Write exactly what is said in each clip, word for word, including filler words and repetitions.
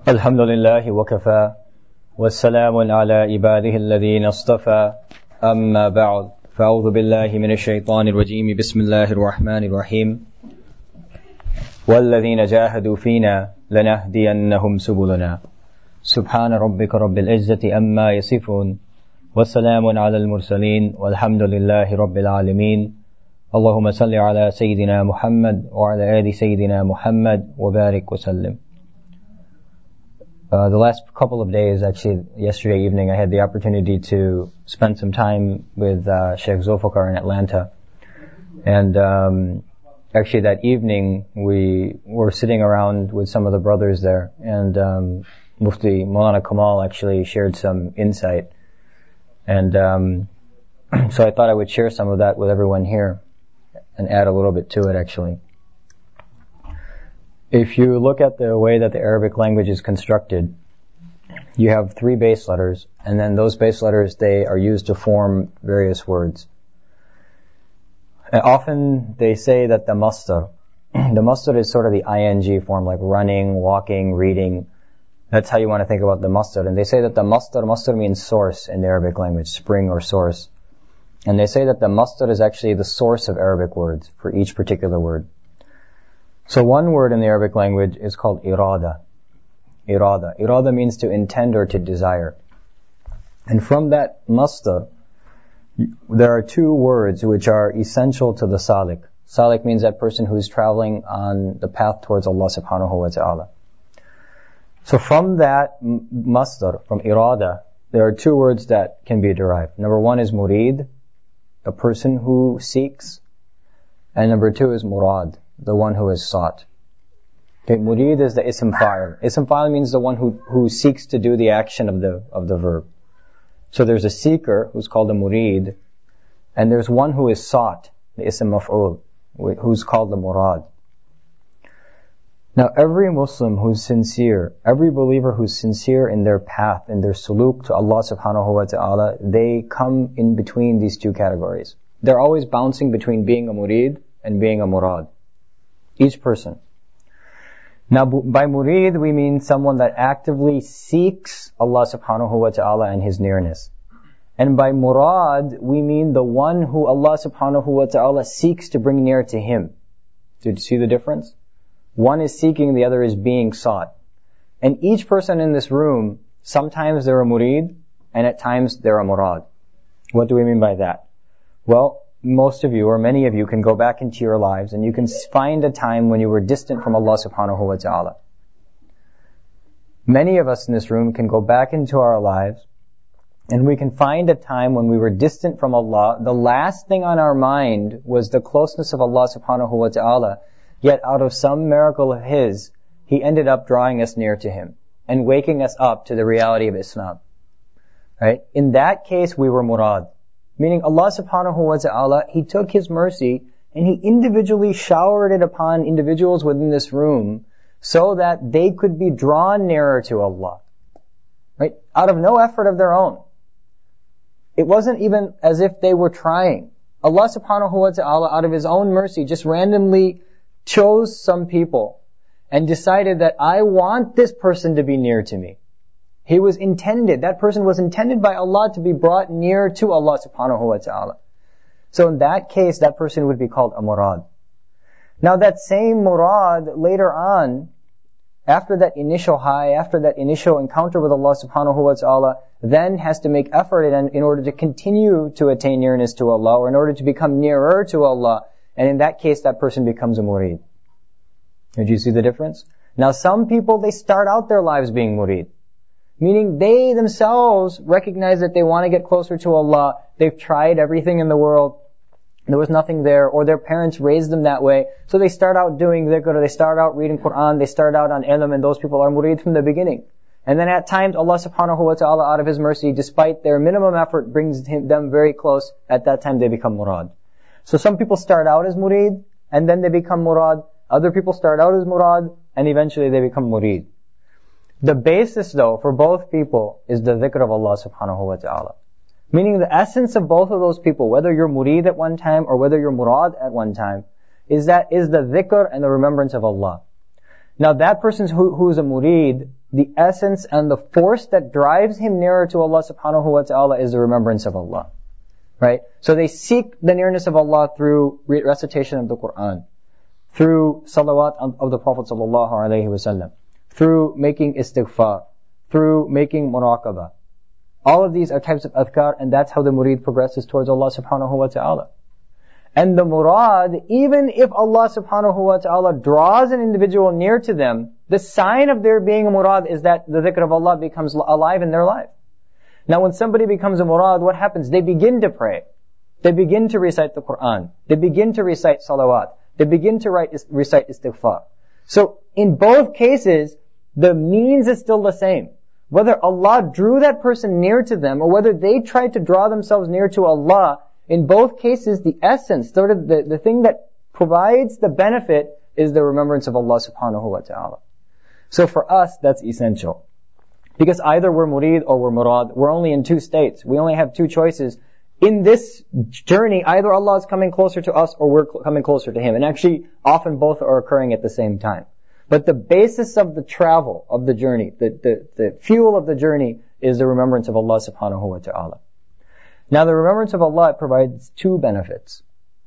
الحمد لله وكفى والسلام على عباده الذين اصطفى أما بعد فأعوذ بالله من الشيطان الرجيم بسم الله الرحمن الرحيم والذين جاهدوا فينا لنهدينهم سبلنا سبحان ربك رب العزة أما يصفون والسلام على المرسلين والحمد لله رب العالمين اللهم صل على سيدنا محمد وعلى آل سيدنا محمد وبارك وسلم. Uh, the last couple of days, actually yesterday evening, I had the opportunity to spend some time with uh, Sheikh Zulfikar in Atlanta. And um, actually that evening, we were sitting around with some of the brothers there. And um, Mufti Maulana Kamal actually shared some insight. And um, so I thought I would share some of that with everyone here and add a little bit to it, actually. If you look at the way that the Arabic language is constructed, you have three base letters, and then those base letters, they are used to form various words. And often they say that the masdar, the masdar is sort of the ing form, like running, walking, reading. That's how you want to think about the masdar. And they say that the masdar, masdar means source in the Arabic language, spring or source. And they say that the masdar is actually the source of Arabic words for each particular word. So one word in the Arabic language is called irada. Irada. Irada means to intend or to desire. And from that masdar, there are two words which are essential to the salik. Salik means that person who is traveling on the path towards Allah subhanahu wa ta'ala. So from that masdar, from irada, there are two words that can be derived. Number one is murid, a person who seeks. And number two is murad, the one who is sought. Okay, murid is the ism fa'il. Ism fa'il means the one who, who seeks to do the action of the, of the verb. So there's a seeker who's called a murid, and there's one who is sought, the ism maf'ul, who's called the murad. Now every Muslim who's sincere, every believer who's sincere in their path, in their suluk to Allah subhanahu wa ta'ala, they come in between these two categories. They're always bouncing between being a murid and being a murad. Each person. Now, by murid, we mean someone that actively seeks Allah subhanahu wa ta'ala and His nearness. And by murad, we mean the one who Allah subhanahu wa ta'ala seeks to bring near to Him. Did you see the difference? One is seeking, the other is being sought. And each person in this room, sometimes they're a murid, and at times they're a murad. What do we mean by that? Well, most of you, or many of you, can go back into your lives and you can find a time when you were distant from Allah subhanahu wa ta'ala. Many of us in this room can go back into our lives and we can find a time when we were distant from Allah. The last thing on our mind was the closeness of Allah subhanahu wa ta'ala, yet out of some miracle of His, He ended up drawing us near to Him and waking us up to the reality of Islam. Right? In that case, we were murad. Meaning Allah subhanahu wa ta'ala, He took His mercy and He individually showered it upon individuals within this room so that they could be drawn nearer to Allah. Right? Out of no effort of their own. It wasn't even as if they were trying. Allah subhanahu wa ta'ala, out of His own mercy, just randomly chose some people and decided that I want this person to be near to me. He was intended, that person was intended by Allah to be brought near to Allah subhanahu wa ta'ala. So in that case, that person would be called a murad. Now that same murad, later on, after that initial high, after that initial encounter with Allah subhanahu wa ta'ala, then has to make effort in, in order to continue to attain nearness to Allah, or in order to become nearer to Allah, and in that case, that person becomes a murid. Did you see the difference? Now some people, they start out their lives being murid. Meaning they themselves recognize that they want to get closer to Allah. They've tried everything in the world. There was nothing there. Or their parents raised them that way. So they start out doing dhikr, they start out reading Quran, they start out on ilm, and those people are murid from the beginning. And then at times Allah subhanahu wa ta'ala, out of His mercy, despite their minimum effort, brings him, them very close. At that time they become murad. So some people start out as murid, and then they become murad. Other people start out as murad, and eventually they become murid. The basis, though, for both people is the dhikr of Allah subhanahu wa ta'ala. Meaning the essence of both of those people, whether you're murid at one time or whether you're murad at one time, is that is the dhikr and the remembrance of Allah. Now that person who, who is a murid, the essence and the force that drives him nearer to Allah subhanahu wa ta'ala is the remembrance of Allah. Right? So they seek the nearness of Allah through recitation of the Quran, through salawat of the Prophet sallallahu alaihi wasallam, through making istighfar, through making muraqabah. All of these are types of adhkar, and that's how the murid progresses towards Allah subhanahu wa ta'ala. And the murad, even if Allah subhanahu wa ta'ala draws an individual near to them, the sign of their being a murad is that the dhikr of Allah becomes alive in their life. Now when somebody becomes a murad, what happens? They begin to pray. They begin to recite the Quran. They begin to recite salawat. They begin to write, recite istighfar. So in both cases, the means is still the same. Whether Allah drew that person near to them or whether they tried to draw themselves near to Allah, in both cases, the essence, sort of the, the thing that provides the benefit is the remembrance of Allah subhanahu wa ta'ala. So for us, that's essential. Because either we're murid or we're murad. We're only in two states. We only have two choices. In this journey, either Allah is coming closer to us or we're coming closer to Him. And actually, often both are occurring at the same time. But the basis of the travel, of the journey, the, the, the fuel of the journey is the remembrance of Allah subhanahu wa ta'ala. Now the remembrance of Allah provides two benefits.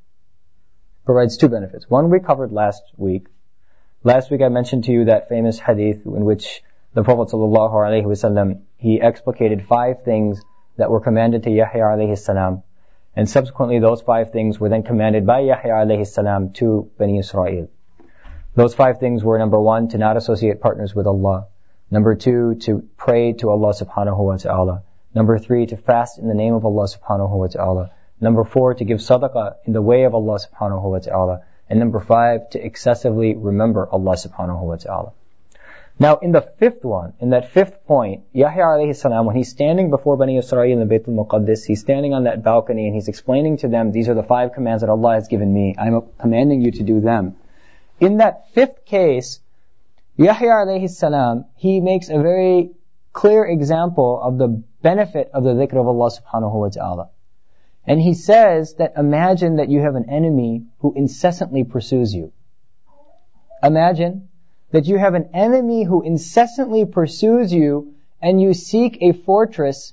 Provides two benefits. One we covered last week. Last week I mentioned to you that famous hadith in which the Prophet sallallahu alaihi wasallam, he explicated five things that were commanded to Yahya alayhi salam. And subsequently those five things were then commanded by Yahya alayhi salam to Bani Israel. Those five things were, number one, to not associate partners with Allah. Number two, to pray to Allah subhanahu wa ta'ala. Number three, to fast in the name of Allah subhanahu wa ta'ala. Number four, to give sadaqah in the way of Allah subhanahu wa ta'ala. And number five, to excessively remember Allah subhanahu wa ta'ala. Now in the fifth one, in that fifth point, Yahya alayhi salam, when he's standing before Bani Israel in the Bayt al-Muqaddis, he's standing on that balcony and he's explaining to them, these are the five commands that Allah has given me. I'm commanding you to do them. In that fifth case, Yahya alayhi salam, he makes a very clear example of the benefit of the dhikr of Allah subhanahu wa ta'ala. And he says that imagine that you have an enemy who incessantly pursues you. Imagine that you have an enemy who incessantly pursues you and you seek a fortress.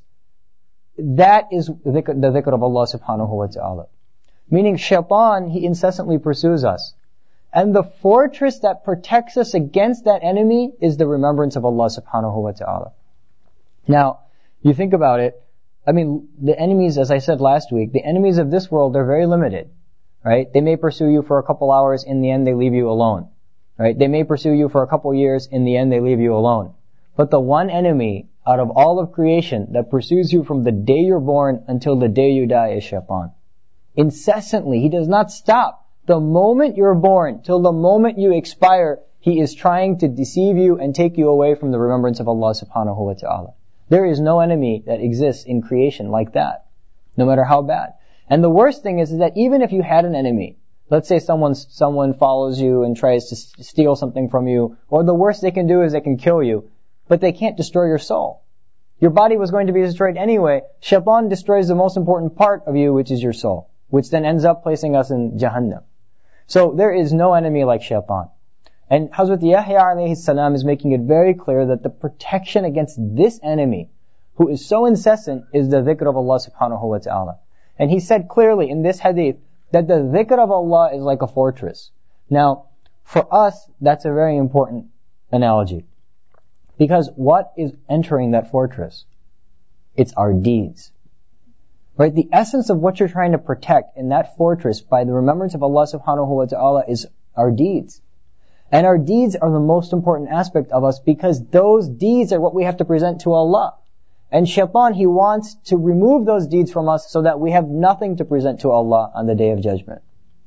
That is the dhikr of Allah subhanahu wa ta'ala. Meaning shaitan, he incessantly pursues us. And the fortress that protects us against that enemy is the remembrance of Allah subhanahu wa ta'ala. Now, you think about it, I mean, the enemies, as I said last week, the enemies of this world, they're very limited, right? They may pursue you for a couple hours, in the end they leave you alone, right? They may pursue you for a couple years, in the end they leave you alone. But the one enemy out of all of creation that pursues you from the day you're born until the day you die is shaitan. Incessantly, he does not stop. The moment you're born till the moment you expire, he is trying to deceive you and take you away from the remembrance of Allah subhanahu wa ta'ala. There is no enemy that exists in creation like that, no matter how bad. And the worst thing is, is that even if you had an enemy, let's say someone, someone follows you and tries to steal something from you, or the worst they can do is they can kill you, but they can't destroy your soul. Your body was going to be destroyed anyway. Shaitan destroys the most important part of you, which is your soul, which then ends up placing us in Jahannam. So there is no enemy like shaitan. And Hazrat Yahya alayhi salam is making it very clear that the protection against this enemy, who is so incessant, is the dhikr of Allah subhanahu wa ta'ala. And he said clearly in this hadith that the dhikr of Allah is like a fortress. Now, for us, that's a very important analogy. Because what is entering that fortress? It's our deeds. Right? The essence of what you're trying to protect in that fortress by the remembrance of Allah subhanahu wa ta'ala is our deeds. And our deeds are the most important aspect of us because those deeds are what we have to present to Allah. And shaitan, he wants to remove those deeds from us so that we have nothing to present to Allah on the Day of Judgment.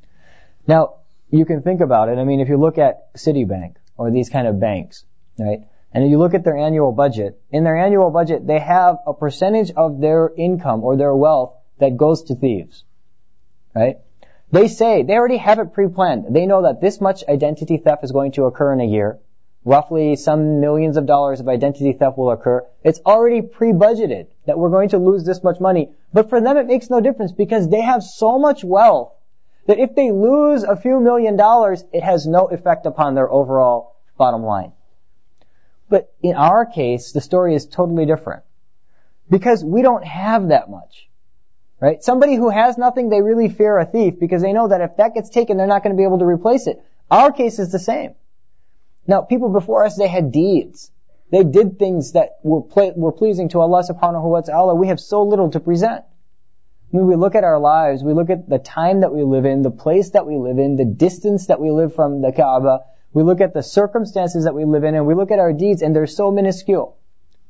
Now, you can think about it. I mean, if you look at Citibank or these kind of banks, right? And if you look at their annual budget, in their annual budget, they have a percentage of their income or their wealth that goes to thieves. Right? They say, they already have it pre-planned. They know that this much identity theft is going to occur in a year. Roughly some millions of dollars of identity theft will occur. It's already pre-budgeted that we're going to lose this much money. But for them it makes no difference because they have so much wealth that if they lose a few million dollars, it has no effect upon their overall bottom line. But in our case, the story is totally different. Because we don't have that much. Right? Somebody who has nothing, they really fear a thief because they know that if that gets taken, they're not going to be able to replace it. Our case is the same. Now, people before us, they had deeds. They did things that were, ple- were pleasing to Allah subhanahu wa ta'ala. We have so little to present. When we look at our lives, we look at the time that we live in, the place that we live in, the distance that we live from the Kaaba, we look at the circumstances that we live in, and we look at our deeds, and they're so minuscule.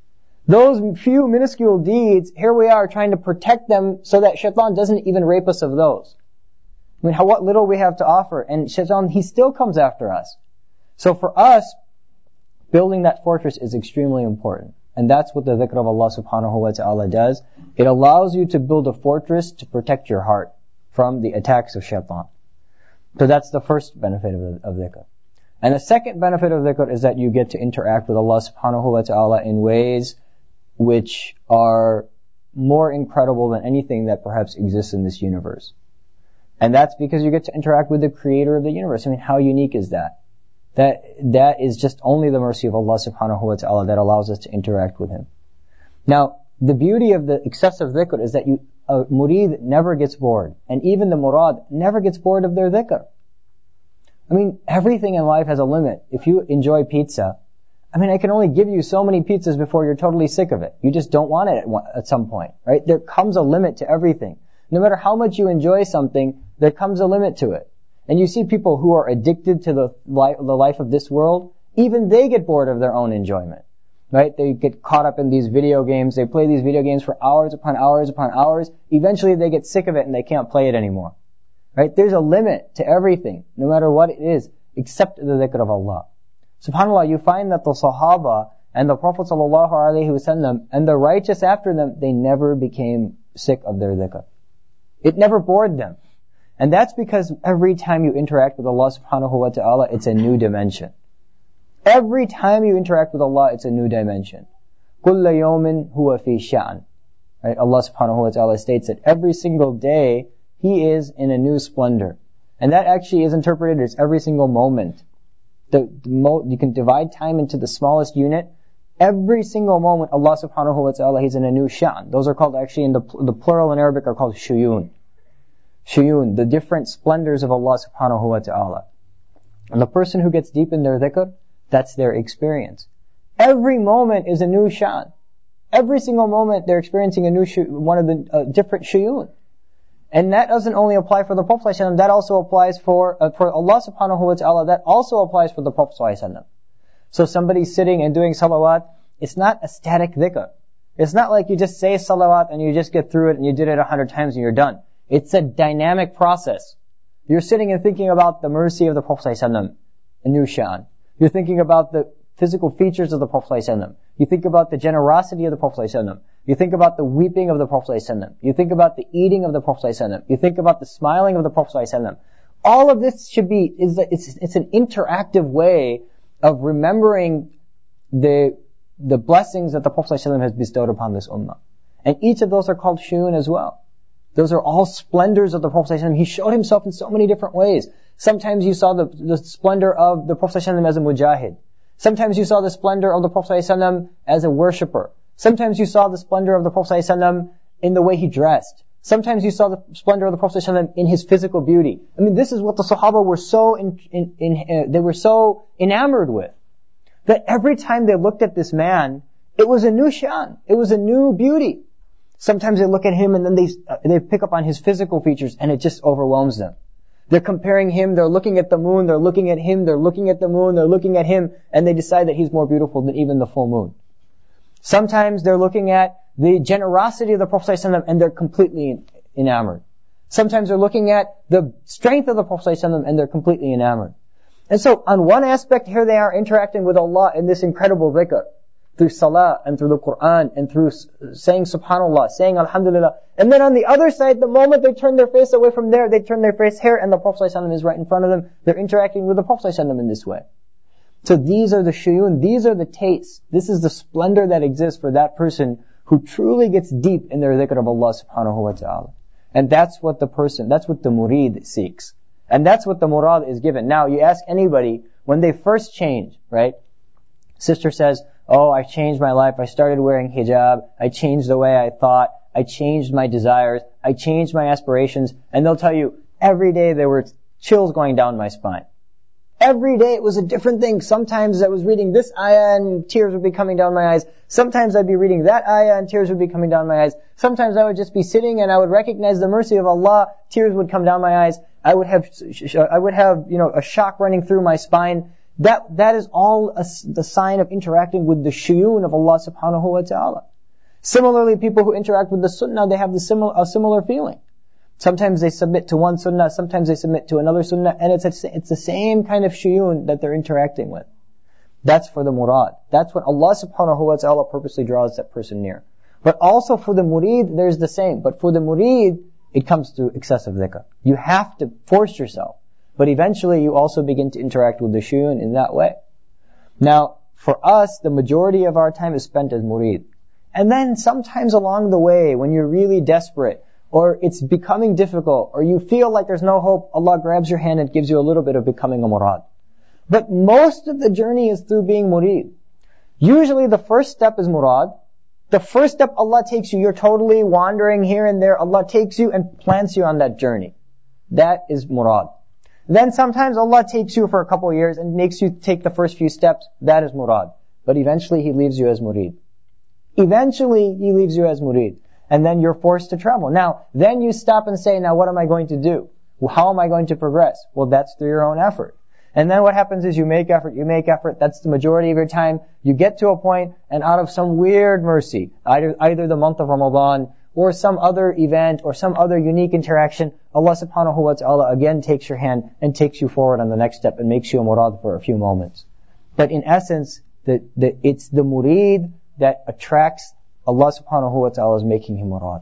Those few minuscule deeds, here we are trying to protect them so that shaitan doesn't even rape us of those. I mean, how, what little we have to offer, and shaitan, he still comes after us. So for us, building that fortress is extremely important. And that's what the dhikr of Allah subhanahu wa ta'ala does. It allows you to build a fortress to protect your heart from the attacks of shaitan. So that's the first benefit of, of dhikr. And the second benefit of dhikr is that you get to interact with Allah subhanahu wa ta'ala in ways which are more incredible than anything that perhaps exists in this universe. And that's because you get to interact with the creator of the universe. I mean, how unique is that? That, that is just only the mercy of Allah subhanahu wa ta'ala that allows us to interact with Him. Now, the beauty of the excessive dhikr is that you, a murid never gets bored. And even the murad never gets bored of their dhikr. I mean, everything in life has a limit. If you enjoy pizza, I mean, I can only give you so many pizzas before you're totally sick of it. You just don't want it at, one, at some point, right? There comes a limit to everything. No matter how much you enjoy something, there comes a limit to it. And you see people who are addicted to the life, the life of this world, even they get bored of their own enjoyment. Right? They get caught up in these video games, they play these video games for hours upon hours upon hours, eventually they get sick of it and they can't play it anymore. Right? There's a limit to everything, no matter what it is, except the dhikr of Allah. SubhanAllah, you find that the Sahaba and the Prophet sallallahu alaihi wasallam and the righteous after them, they never became sick of their dhikr. It never bored them. And that's because every time you interact with Allah subhanahu wa ta'ala, it's a new dimension. Every time you interact with Allah, it's a new dimension. كُلَّ يَوْمٍ هُوَ فِي شَأْنٍ. Right? Allah subhanahu wa ta'ala states that every single day, He is in a new splendor. And that actually is interpreted as every single moment. The, the mo- you can divide time into the smallest unit. Every single moment, Allah subhanahu wa ta'ala, He's in a new sha'n. Those are called actually, in the, the plural in Arabic are called shuyun. Shuyun, the different splendors of Allah subhanahu wa ta'ala. And the person who gets deep in their dhikr, that's their experience. Every moment is a new sha'n. Every single moment they're experiencing a new sh- one of the uh, different shuyun. And that doesn't only apply for the Prophet ﷺ, that also applies for, uh, for Allah subhanahu wa ta'ala, that also applies for the Prophet ﷺ. So somebody sitting and doing salawat, it's not a static dhikr. It's not like you just say salawat and you just get through it and you did it a hundred times and you're done. It's a dynamic process. You're sitting and thinking about the mercy of the Prophet ﷺ, a new sha'n. You're thinking about the physical features of the Prophet ﷺ. You think about the generosity of the Prophet ﷺ. You think about the weeping of the Prophet ﷺ. You think about the eating of the Prophet ﷺ. You think about the smiling of the Prophet ﷺ. All of this should be, is it's, it's an interactive way of remembering the, the blessings that the Prophet ﷺ has bestowed upon this ummah. And each of those are called shuyun as well. Those are all splendors of the Prophet ﷺ. He showed himself in so many different ways. Sometimes you saw the, the splendor of the Prophet ﷺ as a mujahid. Sometimes you saw the splendor of the Prophet ﷺ as a worshipper. Sometimes you saw the splendor of the Prophet ﷺ in the way he dressed. Sometimes you saw the splendor of the Prophet ﷺ in his physical beauty. I mean, this is what the Sahaba were so in, in, in, uh, they were so enamored with. That every time they looked at this man, it was a new sha'n. It was a new beauty. Sometimes they look at him and then they, uh, they pick up on his physical features and it just overwhelms them. They're comparing him, they're looking at the moon, they're looking at him, they're looking at the moon, they're looking at him, and they decide that he's more beautiful than even the full moon. Sometimes they're looking at the generosity of the Prophet ﷺ and they're completely enamored. Sometimes they're looking at the strength of the Prophet ﷺ and they're completely enamored. And so on one aspect, here they are interacting with Allah in this incredible dhikr, through salah and through the Qur'an and through saying subhanallah, saying alhamdulillah. And then on the other side, the moment they turn their face away from there, they turn their face here and the Prophet ﷺ is right in front of them. They're interacting with the Prophet ﷺ in this way. So these are the shuyun, these are the tastes. This is the splendor that exists for that person who truly gets deep in their dhikr of Allah subhanahu wa ta'ala. And that's what the person, that's what the murid seeks. And that's what the murad is given. Now you ask anybody, when they first change, right? Sister says, oh, I changed my life. I started wearing hijab. I changed the way I thought. I changed my desires. I changed my aspirations. And they'll tell you, every day there were chills going down my spine. Every day it was a different thing. Sometimes I was reading this ayah and tears would be coming down my eyes. Sometimes I'd be reading that ayah and tears would be coming down my eyes. Sometimes I would just be sitting and I would recognize the mercy of Allah. Tears would come down my eyes. I would have, I would have, you know, a shock running through my spine. That, that is all a, the sign of interacting with the shuyun of Allah subhanahu wa ta'ala. Similarly, people who interact with the sunnah, they have the similar, a similar feeling. Sometimes they submit to one sunnah, sometimes they submit to another sunnah, and it's a, it's the same kind of shuyun that they're interacting with. That's for the murad. That's what Allah subhanahu wa ta'ala purposely draws that person near. But also for the murid, there's the same. But for the murid, it comes through excessive dhikr. You have to force yourself. But eventually you also begin to interact with the shuyun in that way. Now, for us, the majority of our time is spent as murid. And then sometimes along the way, when you're really desperate, or it's becoming difficult, or you feel like there's no hope, Allah grabs your hand and gives you a little bit of becoming a murad. But most of the journey is through being murid. Usually the first step is murad. The first step Allah takes you, you're totally wandering here and there, Allah takes you and plants you on that journey. That is murad. Then sometimes Allah takes you for a couple of years and makes you take the first few steps. That is murad. But eventually He leaves you as murid. Eventually He leaves you as murid. And then you're forced to travel. Now, then you stop and say, now what am I going to do? How am I going to progress? Well, that's through your own effort. And then what happens is you make effort, you make effort, that's the majority of your time. You get to a point, and out of some weird mercy, either, either the month of Ramadan, or some other event, or some other unique interaction, Allah subhanahu wa ta'ala again takes your hand and takes you forward on the next step and makes you a murad for a few moments. But in essence, the, the, it's the murid that attracts Allah subhanahu wa ta'ala is making him murad.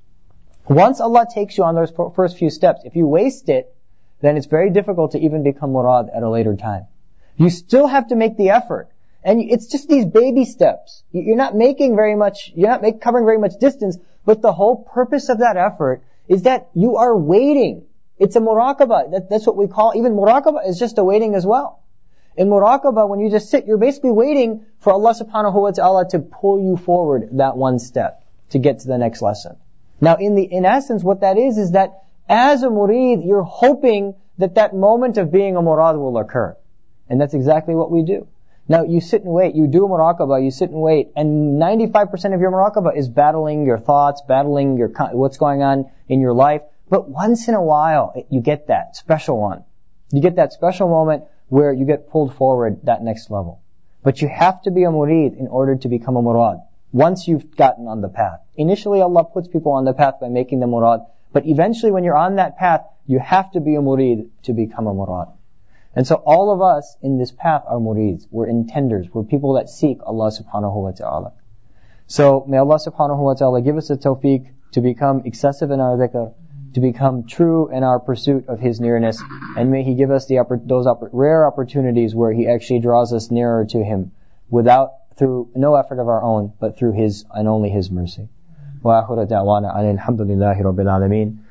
Once Allah takes you on those first few steps, if you waste it, then it's very difficult to even become murad at a later time. You still have to make the effort. And it's just these baby steps. You're not making very much, you're not make, covering very much distance, but the whole purpose of that effort is that you are waiting. It's a muraqabah. That, that's what we call, even muraqabah is just a waiting as well. In muraqabah, when you just sit, you're basically waiting for Allah subhanahu wa ta'ala to pull you forward that one step to get to the next lesson. Now, in the, in essence, what that is, is that as a murid, you're hoping that that moment of being a murad will occur. And that's exactly what we do. Now, you sit and wait, you do muraqabah, you sit and wait, and ninety-five percent of your muraqabah is battling your thoughts, battling your, what's going on in your life. But once in a while, you get that special one. You get that special moment where you get pulled forward that next level. But you have to be a murid in order to become a murad. Once you've gotten on the path. Initially, Allah puts people on the path by making them murad. But eventually, when you're on that path, you have to be a murid to become a murad. And so all of us in this path are murids. We're intenders. We're people that seek Allah subhanahu wa ta'ala. So may Allah subhanahu wa ta'ala give us the tawfiq to become excessive in our dhikr, to become true in our pursuit of His nearness, and may He give us the those rare opportunities where He actually draws us nearer to Him, without, through no effort of our own, but through His and only His mercy. Wa akhiru da'wana alhamdulillahi rabbil alameen.